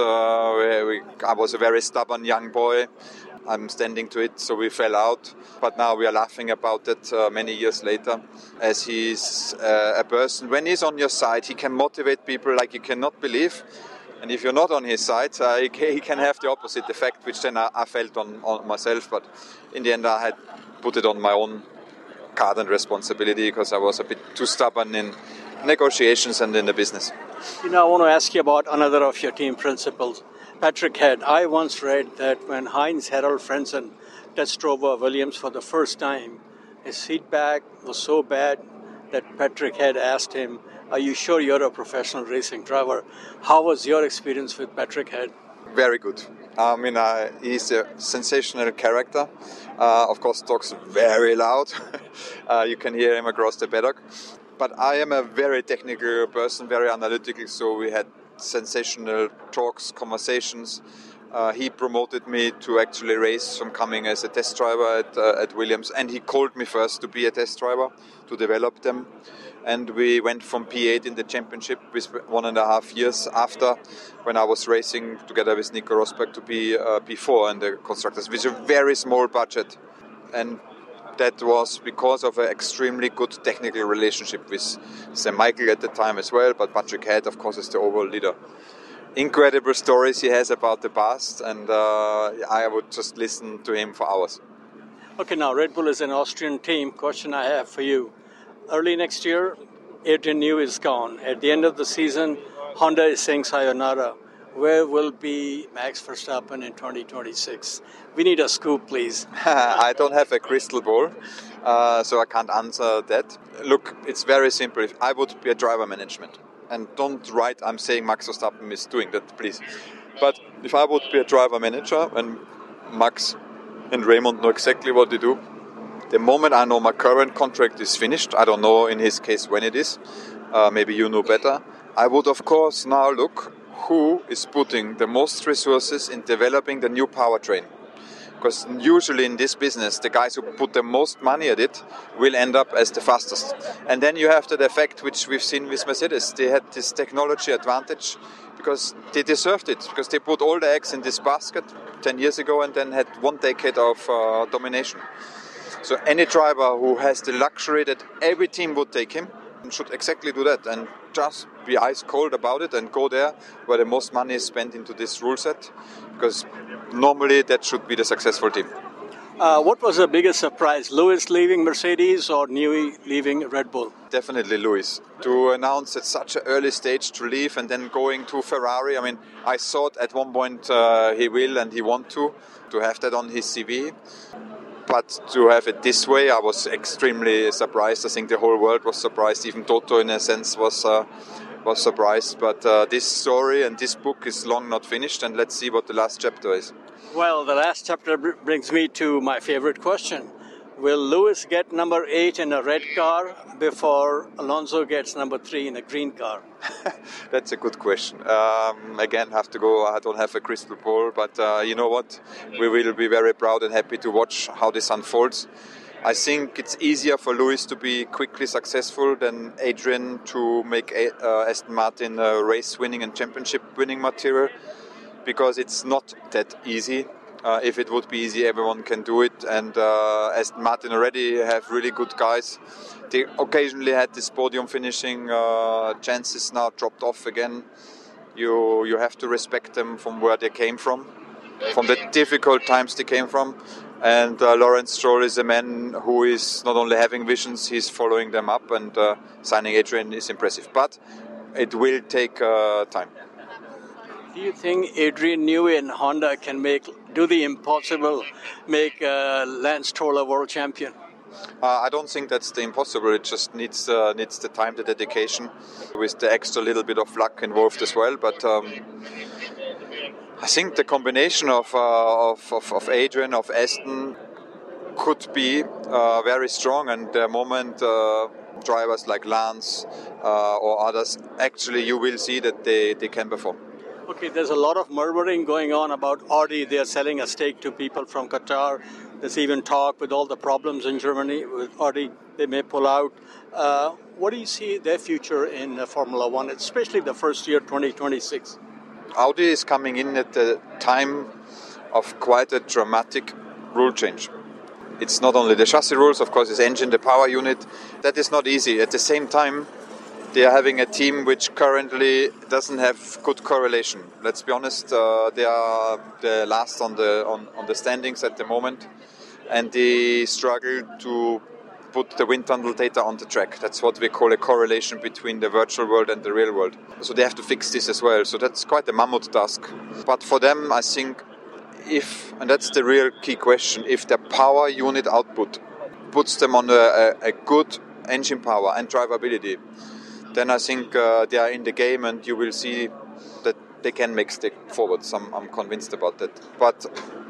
I was a very stubborn young boy. I'm standing to it, so we fell out. But now we are laughing about it many years later, as he's a person. When he's on your side, he can motivate people like you cannot believe. And if you're not on his side, he can have the opposite effect, which then I felt on myself. But in the end, I had put it on my own card and responsibility because I was a bit too stubborn in negotiations and in the business. I want to ask you about another of your team principals, Patrick Head. I once read that when Heinz-Harald Frentzen test drove Williams for the first time, his feedback was so bad that Patrick Head asked him, "Are you sure you're a professional racing driver?" How was your experience with Patrick Head? Very good. I mean, he's a sensational character. Of course, talks very loud. You can hear him across the paddock. But I am a very technical person, very analytical, so we had sensational talks, conversations. He promoted me to actually race from coming as a test driver at Williams, and he called me first to be a test driver, to develop them. And we went from P8 in the championship with 1.5 years after, when I was racing together with Nico Rosberg, to be P4 in the constructors, with a very small budget. And that was because of an extremely good technical relationship with Sam Michael at the time as well, but Patrick Head, of course, is the overall leader. Incredible stories he has about the past, and I would just listen to him for hours. Okay, now Red Bull is an Austrian team. Question I have for you. Early next year, Adrian Newey is gone. At the end of the season, Honda is saying sayonara. Where will be Max Verstappen in 2026? We need a scoop, please. I don't have a crystal ball, so I can't answer that. Look, it's very simple. If I would be a driver management, and don't write I'm saying Max Verstappen is doing that, please. But if I would be a driver manager, and Max and Raymond know exactly what they do, the moment I know my current contract is finished, I don't know in his case when it is, maybe you know better, I would of course now look who is putting the most resources in developing the new powertrain. Because usually in this business, the guys who put the most money at it will end up as the fastest. And then you have that effect which we've seen with Mercedes. They had this technology advantage because they deserved it, because they put all the eggs in this basket 10 years ago and then had 1 decade of domination. So any driver who has the luxury that every team would take him should exactly do that and just be ice cold about it and go there where the most money is spent into this rule set, because normally that should be the successful team. What was the biggest surprise, Lewis leaving Mercedes or Newey leaving Red Bull? Definitely Lewis. To announce at such an early stage to leave and then going to Ferrari, I mean, I thought at one point he will and he want to have that on his CV. But to have it this way, I was extremely surprised. I think the whole world was surprised. Even Toto, in a sense, was surprised. But this story and this book is long not finished, and let's see what the last chapter is. Well, the last chapter brings me to my favorite question. Will Lewis get number 8 in a red car before Alonso gets number 3 in a green car? That's a good question. Again, have to go. I don't have a crystal ball, but you know what? We will be very proud and happy to watch how this unfolds. I think it's easier for Lewis to be quickly successful than Adrian to make Aston Martin race-winning and championship-winning material, because it's not that easy. If it would be easy, everyone can do it. And Aston Martin already have really good guys. They occasionally had this podium finishing chances, now dropped off again. You have to respect them from where they came from the difficult times they came from. And Lawrence Stroll is a man who is not only having visions, he's following them up, and signing Adrian is impressive. But it will take time. Do you think Adrian Newey and Honda can do the impossible, make Lance Stroll a world champion? I don't think that's the impossible. It just needs the time, the dedication, with the extra little bit of luck involved as well. But I think the combination of Adrian, of Aston, could be very strong. And the moment drivers like Lance or others, actually, you will see that they can perform. Okay, there's a lot of murmuring going on about Audi. They're selling a stake to people from Qatar. There's even talk with all the problems in Germany with Audi. They may pull out. What do you see their future in Formula One, especially the first year, 2026? Audi is coming in at the time of quite a dramatic rule change. It's not only the chassis rules, of course, it's engine, the power unit. That is not easy. At the same time, they are having a team which currently doesn't have good correlation. Let's be honest, they are the last on the standings at the moment, and they struggle to put the wind tunnel data on the track. That's what we call a correlation between the virtual world and the real world. So they have to fix this as well. So that's quite a mammoth task. But for them, I think and that's the real key question, if the power unit output puts them on a good engine power and drivability, then I think they are in the game, and you will see that they can make step forwards. I'm convinced about that. But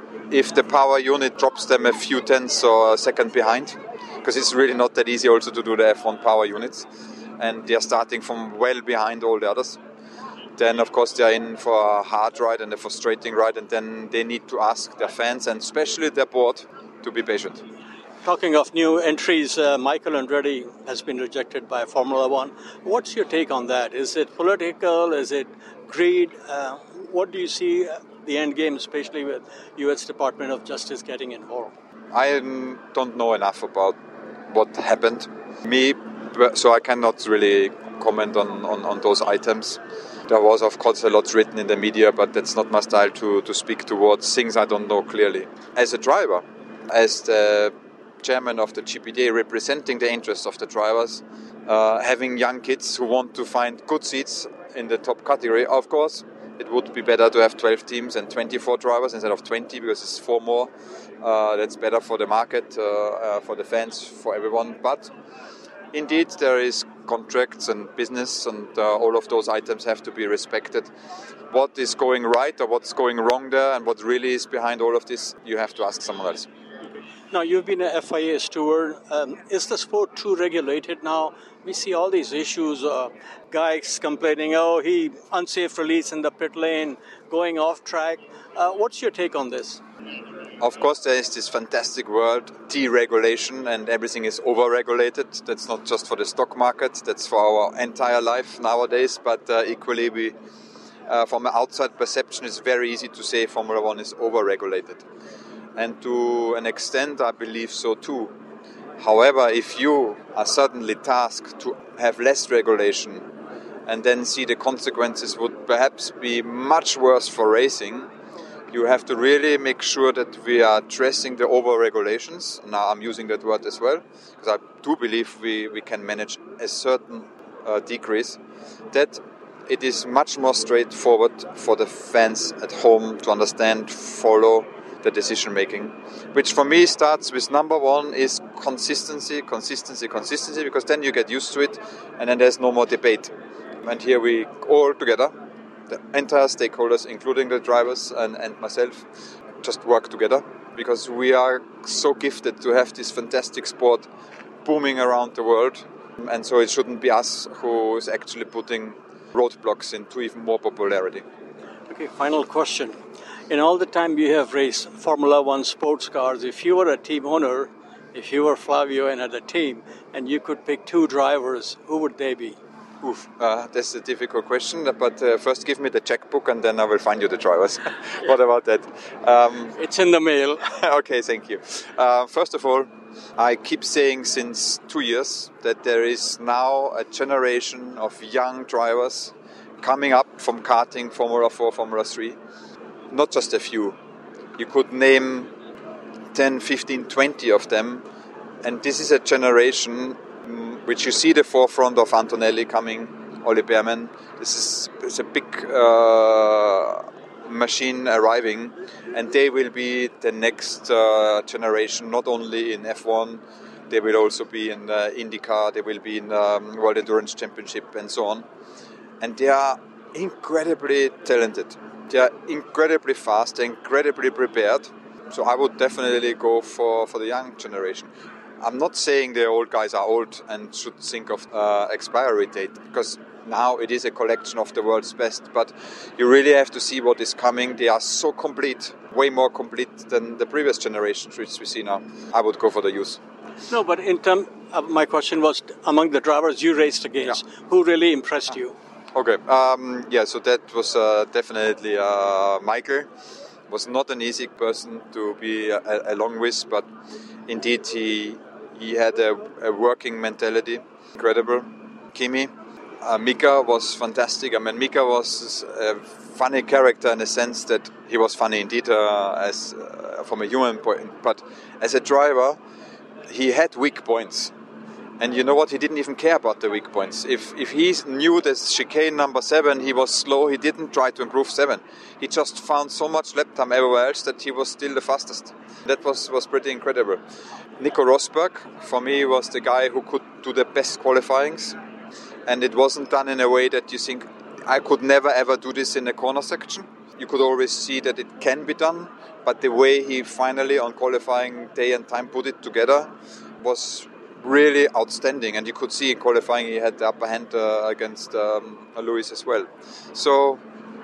if the power unit drops them a few tenths or a second behind, because it's really not that easy also to do the F1 power units, and they are starting from well behind all the others, then of course they are in for a hard ride and a frustrating ride, and then they need to ask their fans and especially their board to be patient. Talking of new entries, Michael Andretti has been rejected by Formula One. What's your take on that? Is it political? Is it greed? What do you see the end game, especially with U.S. Department of Justice getting involved? I don't know enough about what happened. So I cannot really comment on those items. There was, of course, a lot written in the media, but that's not my style to speak towards things I don't know clearly. As a driver, as the chairman of the GPDA, representing the interests of the drivers, having young kids who want to find good seats in the top category, of course, it would be better to have 12 teams and 24 drivers instead of 20, because it's 4 more. That's better for the market, for the fans, for everyone. But indeed, there is contracts and business, and all of those items have to be respected. What is going right or what's going wrong there, and what really is behind all of this, you have to ask someone else. Now, you've been a FIA steward. Is the sport too regulated now? We see all these issues, guys complaining, he unsafe release in the pit lane, going off track. What's your take on this? Of course, there is this fantastic word, deregulation, and everything is over-regulated. That's not just for the stock market, that's for our entire life nowadays. But equally, from an outside perception, it's very easy to say Formula One is over-regulated. And to an extent, I believe so too. However, if you are suddenly tasked to have less regulation and then see the consequences would perhaps be much worse for racing, you have to really make sure that we are addressing the over-regulations. Now I'm using that word as well, because I do believe we can manage a certain decrease, that it is much more straightforward for the fans at home to understand, follow the decision making, which for me starts with number one is consistency, because then you get used to it and then there's no more debate. And here we all together, the entire stakeholders, including the drivers and myself, just work together, because we are so gifted to have this fantastic sport booming around the world, and so it shouldn't be us who is actually putting roadblocks into even more popularity. Okay, final question. In all the time you have raced Formula One sports cars, if you were a team owner, if you were Flavio and had a team, and you could pick 2 drivers, who would they be? That's a difficult question, but first give me the checkbook and then I will find you the drivers. What about that? It's in the mail. Okay, thank you. First of all, I keep saying since 2 years that there is now a generation of young drivers coming up from karting, Formula 4, Formula 3. Not just a few. You could name 10, 15, 20 of them. And this is a generation which you see the forefront of Antonelli coming, Olli Bearman. This is a big machine arriving, and they will be the next generation, not only in F1, they will also be in IndyCar, they will be in World Endurance Championship and so on. And they are incredibly talented. They are incredibly fast, incredibly prepared. So I would definitely go for the young generation. I'm not saying the old guys are old and should think of expiry date, because now it is a collection of the world's best, but you really have to see what is coming. They are so complete, way more complete than the previous generations which we see now. I would go for the youth. No, but in terms of my question was, among the drivers you raced against, who really impressed you? Okay, so that was definitely Michael. Was not an easy person to be along with, but indeed he had a working mentality, incredible. Kimi, Mika was fantastic. I mean, Mika was a funny character in the sense that he was funny indeed as from a human point, but as a driver, he had weak points. And you know what? He didn't even care about the weak points. If he knew that chicane number 7, he was slow, he didn't try to improve 7. He just found so much lap time everywhere else that he was still the fastest. That was pretty incredible. Nico Rosberg, for me, was the guy who could do the best qualifyings. And it wasn't done in a way that you think, I could never ever do this in a corner section. You could always see that it can be done. But the way he finally, on qualifying day and time, put it together was really outstanding, and you could see in qualifying he had the upper hand against Lewis as well. So,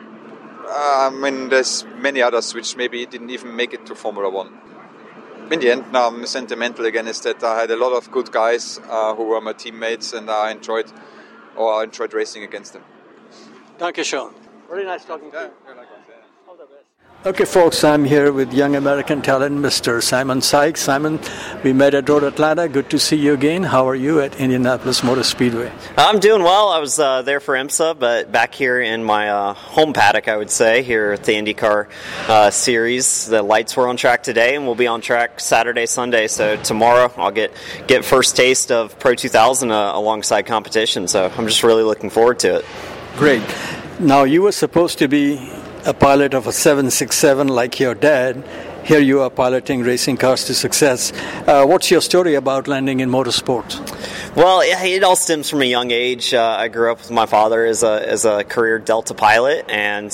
there's many others which maybe didn't even make it to Formula 1. In the end, now I'm sentimental again, is that I had a lot of good guys who were my teammates, and I enjoyed racing against them. Danke schön. Very nice talking to you. All the best. Okay, folks, I'm here with young American talent, Mr. Simon Sykes. Simon, we met at Road Atlanta. Good to see you again. How are you at Indianapolis Motor Speedway? I'm doing well. I was there for IMSA, but back here in my home paddock, I would say, here at the IndyCar series. The lights were on track today, and we'll be on track Saturday, Sunday. So tomorrow, I'll get first taste of Pro 2000 alongside competition. So I'm just really looking forward to it. Great. Now, you were supposed to be a pilot of a 767 like your dad. Here you are piloting racing cars to success. What's your story about landing in motorsports? Well, it all stems from a young age. I grew up with my father as a career Delta pilot, and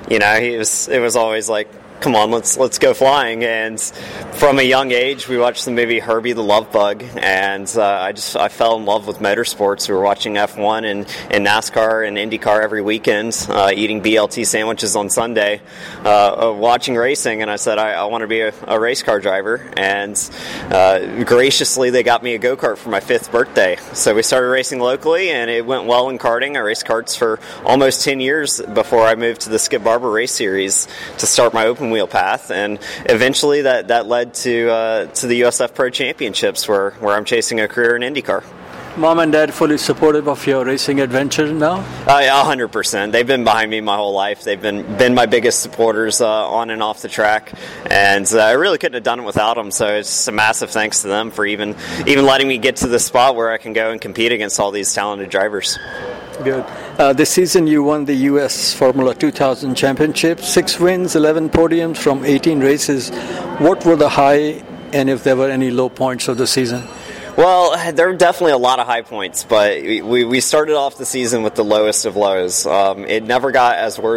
it was always like, come on, let's go flying. And from a young age, we watched the movie Herbie the Love Bug, and I fell in love with motorsports. We were watching F1 and NASCAR and IndyCar every weekend, eating BLT sandwiches on Sunday, watching racing, and I said, I want to be a race car driver. And graciously, they got me a go-kart for my 5th birthday. So we started racing locally, and it went well in karting. I raced karts for almost 10 years before I moved to the Skip Barber Race Series to start my open wheel path, and eventually that led to the USF Pro Championships, where I'm chasing a career in IndyCar. Mom and Dad fully supportive of your racing adventure now? 100%. They've been behind me my whole life. They've been my biggest supporters on and off the track, and I really couldn't have done it without them. So it's a massive thanks to them for even letting me get to the spot where I can go and compete against all these talented drivers. Good. This season you won the U.S. Formula 2000 Championship, 6 wins, 11 podiums from 18 races. What were the high and if there were any low points of the season? Well, there were definitely a lot of high points, but we started off the season with the lowest of lows. It never got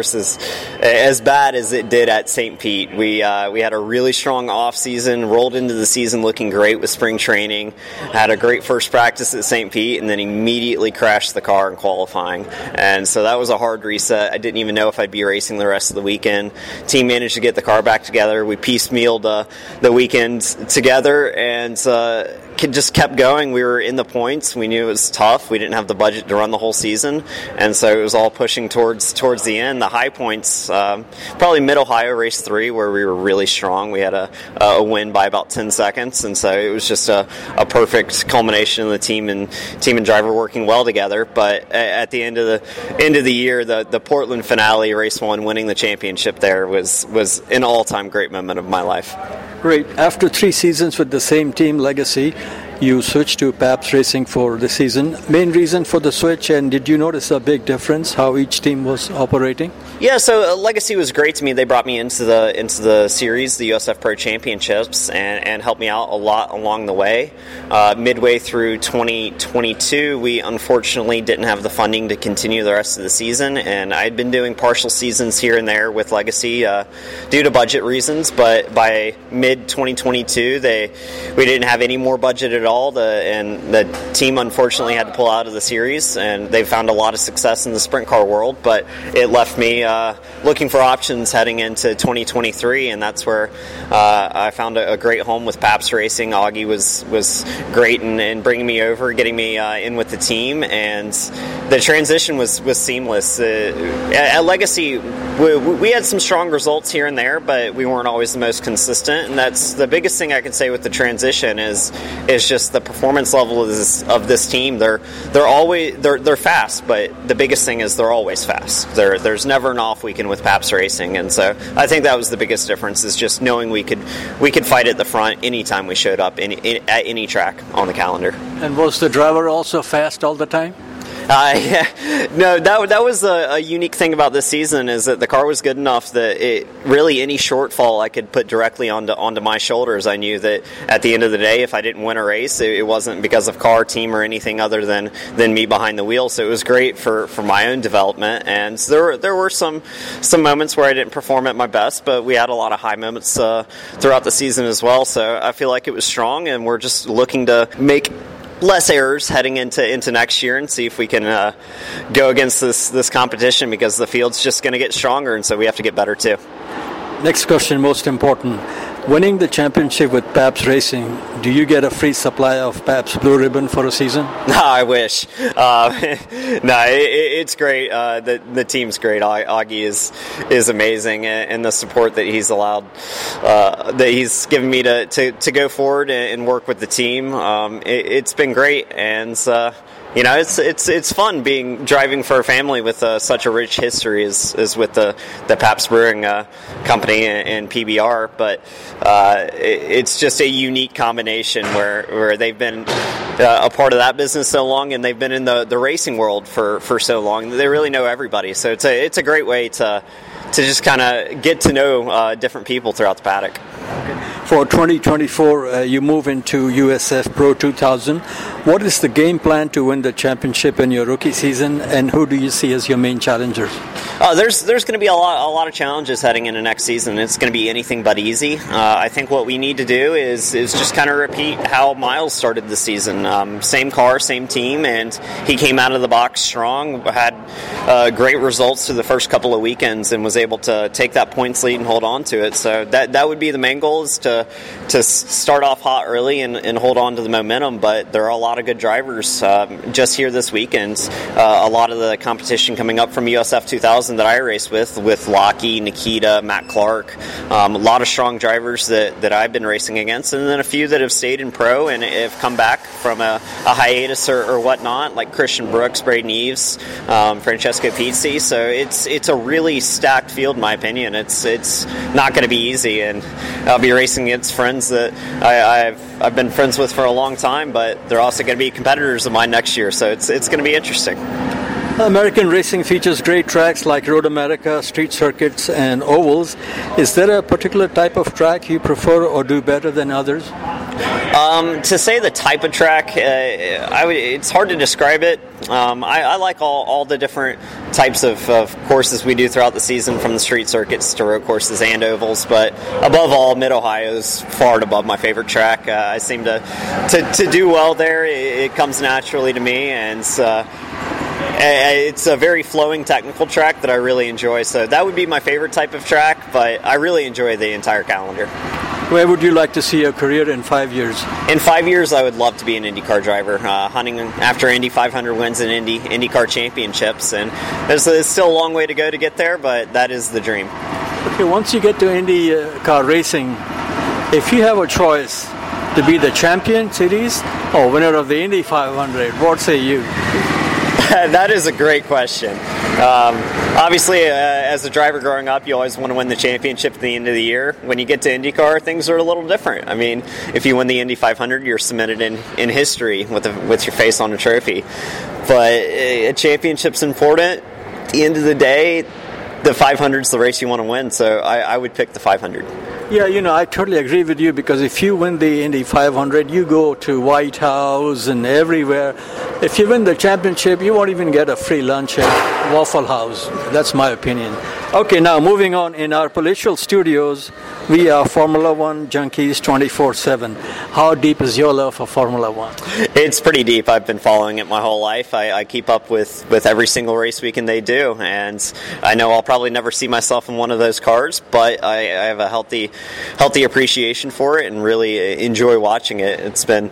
as bad as it did at St. Pete. We had a really strong off season, rolled into the season looking great with spring training, had a great first practice at St. Pete, and then immediately crashed the car in qualifying. And so that was a hard reset. I didn't even know if I'd be racing the rest of the weekend. Team managed to get the car back together. We piecemealed the weekend together and just kept going. We were in the points. We knew it was tough. We didn't have the budget to run the whole season, and so it was all pushing towards the end. The high points, probably Mid-Ohio race 3, where we were really strong. We had a win by about 10 seconds, and so it was just a perfect culmination of the team and driver working well together. But at the end of the year, the Portland finale, race 1, winning the championship there was an all-time great moment of my life. Great. After 3 seasons with the same team, Legacy, you switched to Pabst Racing for the season. Main reason for the switch, and did you notice a big difference how each team was operating? Yeah, so Legacy was great to me. They brought me into the series, the USF Pro Championships, and helped me out a lot along the way. Midway through 2022, we unfortunately didn't have the funding to continue the rest of the season, and I'd been doing partial seasons here and there with Legacy due to budget reasons, but by mid-2022, we didn't have any more budget at all, and the team unfortunately had to pull out of the series, and they found a lot of success in the sprint car world, but it left me looking for options heading into 2023, and that's where I found a great home with Pabst Racing. Augie was great in bringing me over, getting me in with the team, and the transition was seamless. At Legacy, we had some strong results here and there, but we weren't always the most consistent, and that's the biggest thing I can say with the transition is just the performance level of this team. They're fast, but the biggest thing is they're always fast. There's never an off weekend with Pabst Racing, and so I think that was the biggest difference, is just knowing we could fight at the front anytime we showed up at any track on the calendar. And was the driver also fast all the time? No, that was a unique thing about this season, is that the car was good enough that any shortfall I could put directly onto my shoulders. I knew that at the end of the day, if I didn't win a race, it wasn't because of car, team, or anything other than me behind the wheel. So it was great for my own development. And there were some moments where I didn't perform at my best, but we had a lot of high moments throughout the season as well. So I feel like it was strong, and we're just looking to make less errors heading into next year and see if we can go against this competition, because the field's just going to get stronger, and so we have to get better too. Next question, most important. Winning the championship with Pabst Racing, do you get a free supply of Pabst Blue Ribbon for a season? No, I wish. It's great. The team's great. Augie is amazing, and the support that he's allowed, that he's given me to go forward and work with the team. It's been great, and it's fun driving for a family with such a rich history as with the Pabst Brewing Company and PBR, but it's just a unique combination where they've been a part of that business so long, and they've been in the racing world for so long. They really know everybody, so it's a great way to just kind of get to know different people throughout the paddock. For 2024, you move into USF Pro 2000. What is the game plan to win the championship in your rookie season, and who do you see as your main challengers? There's going to be a lot of challenges heading into next season. It's going to be anything but easy. I think what we need to do is just kind of repeat how Miles started the season. Same car, same team, and he came out of the box strong, had great results through the first couple of weekends, and was able to take that points lead and hold on to it. So that would be the main goal, is to start off hot early and hold on to the momentum. But there are a lot of good drivers just here this weekend. A lot of the competition coming up from USF 2000 that I race with Lockie, Nikita, Matt Clark, a lot of strong drivers that I've been racing against, and then a few that have stayed in pro and have come back from a hiatus or whatnot, like Christian Brooks, Braden Eves, Francesco Pizzi. So it's a really stacked field, in my opinion. It's not going to be easy, and I'll be racing against friends that I've been friends with for a long time, but they're also going to be competitors of mine next year, so it's going to be interesting. American racing features great tracks like Road America, street circuits, and ovals. Is there a particular type of track you prefer or do better than others? To say the type of track, it's hard to describe it. I like all the different types of courses we do throughout the season, from the street circuits to road courses and ovals, but above all, Mid-Ohio is far and above my favorite track. I seem to do well there. It comes naturally to me, and it's a very flowing technical track that I really enjoy, so that would be my favorite type of track, but I really enjoy the entire calendar. Where would you like to see your career in 5 years? In 5 years, I would love to be an IndyCar driver, hunting after Indy 500 wins and IndyCar championships. And there's still a long way to go to get there, but that is the dream. Okay, once you get to IndyCar racing, if you have a choice to be the champion series or winner of the Indy 500, what say you? That is a great question. Obviously, as a driver growing up, you always want to win the championship at the end of the year. When you get to IndyCar, things are a little different. I mean, if you win the Indy 500, you're cemented in history with your face on a trophy. But a championship's important. At the end of the day, the 500 is the race you want to win, so I would pick the 500. Yeah, I totally agree with you, because if you win the Indy 500, you go to White House and everywhere. If you win the championship, you won't even get a free lunch at Waffle House. That's my opinion. Okay, now moving on. In our palatial studios, we are Formula One junkies 24/7. How deep is your love for Formula One? It's pretty deep. I've been following it my whole life. I keep up with every single race weekend they do, and I know I'll probably never see myself in one of those cars, but I have a healthy appreciation for it and really enjoy watching it. It's been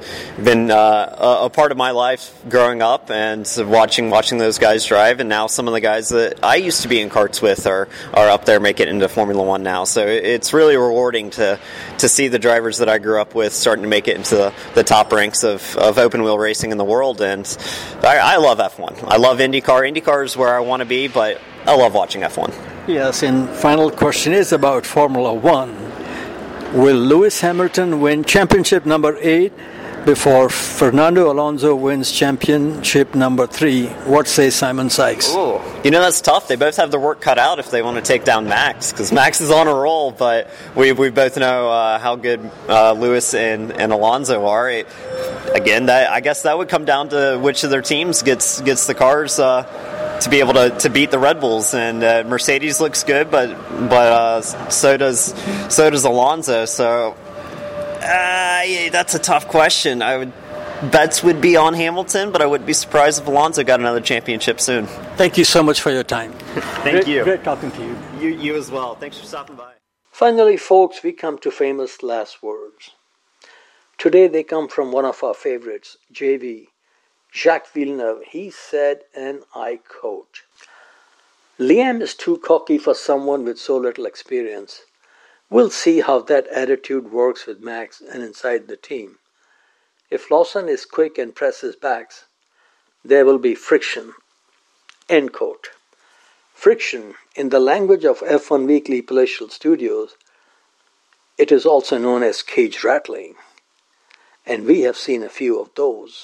a part of my life growing up, and watching those guys drive, and now some of the guys that I used to be in karts with are up there making it into Formula One now. So it's really rewarding to see the drivers that I grew up with starting to make it into the top ranks of open wheel racing in the world, and I love F1. I love IndyCar. IndyCar is where I want to be, but I love watching F1. Yes, and final question is about Formula One. Will Lewis Hamilton win championship number 8 before Fernando Alonso wins championship number 3? What says Simon Sykes? Ooh. That's tough. They both have their work cut out if they want to take down Max, because Max is on a roll, but we both know how good Lewis and Alonso are. Again, I guess that would come down to which of their teams gets the cars to be able to beat the Red Bulls, and Mercedes looks good, but so does Alonso. So that's a tough question. Bets would be on Hamilton, but I wouldn't be surprised if Alonso got another championship soon. Thank you so much for your time. Thank you. Great talking to you. You as well. Thanks for stopping by. Finally, folks, we come to famous last words. Today they come from one of our favorites, JV, Jacques Villeneuve. He said, and I quote, "Liam is too cocky for someone with so little experience. We'll see how that attitude works with Max and inside the team. If Lawson is quick and presses backs, there will be friction." End quote. Friction, in the language of F1 Weekly Palatial Studios, it is also known as cage rattling, and we have seen a few of those.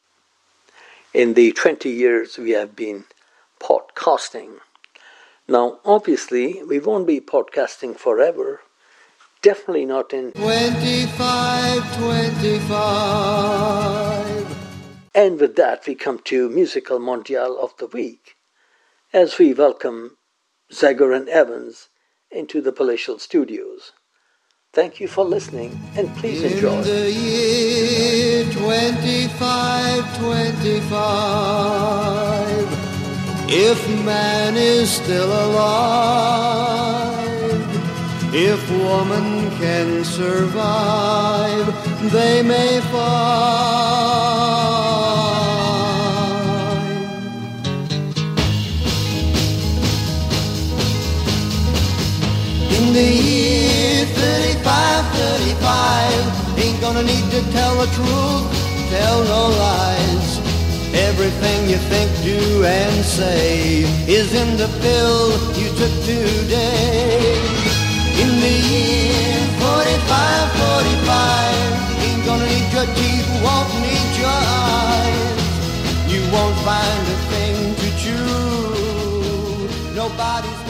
In the 20 years we have been podcasting. Now, obviously, we won't be podcasting forever. Definitely not in 25. And with that, we come to Musical Mondial of the Week, as we welcome Zager and Evans into the Palatial Studios. Thank you for listening, and please enjoy. In the year 25, if man is still alive, if woman can survive, they may find. In the year 35, ain't gonna need to tell the truth, tell no lies. Everything you think, do, and say is in the pill you took today. In the year 45, ain't gonna need your teeth, won't need your eyes. You won't find a thing to chew, nobody's